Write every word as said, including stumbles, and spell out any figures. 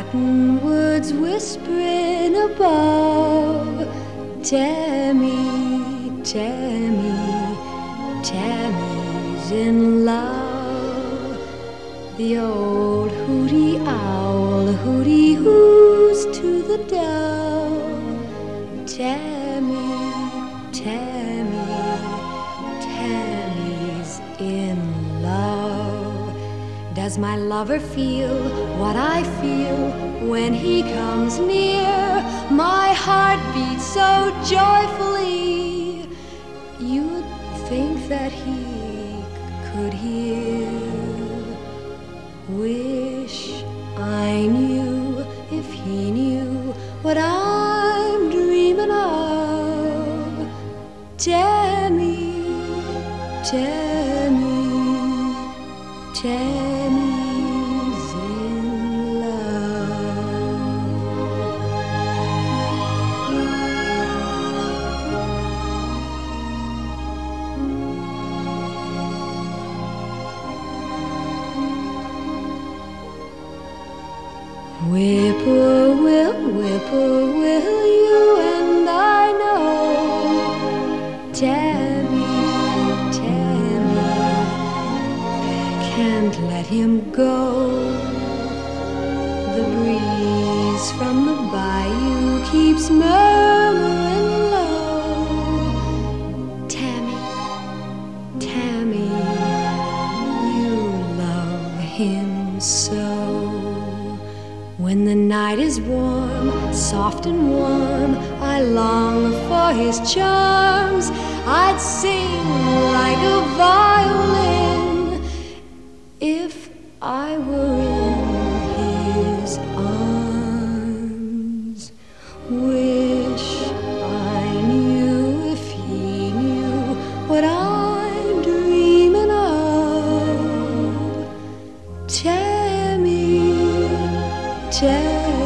cottonwoods whispering above. Tammy, Tammy, Tammy's in love. The old hooty owl hooty hoos to the dove. Tammy, Tammy, Tammy's in love. Does my lover feel what I feel when he comes near? My heart beats so joyfully, you'd think that he could hear. Wish I knew if he knew what I'm dreaming of. Tammy, Tammy, Tammy's in love. Whippoorwill, whippoorwill, you and I know. Tammy, Tammy, can't let him go. The breeze from the bayou keeps murmuring low. Tammy, Tammy, you love him so. When the night is warm, soft and warm, I long for his charms. I'd sing like a violin if I were in his arms. Wish I knew if he knew what I'm dreaming of. Tammy, Tammy.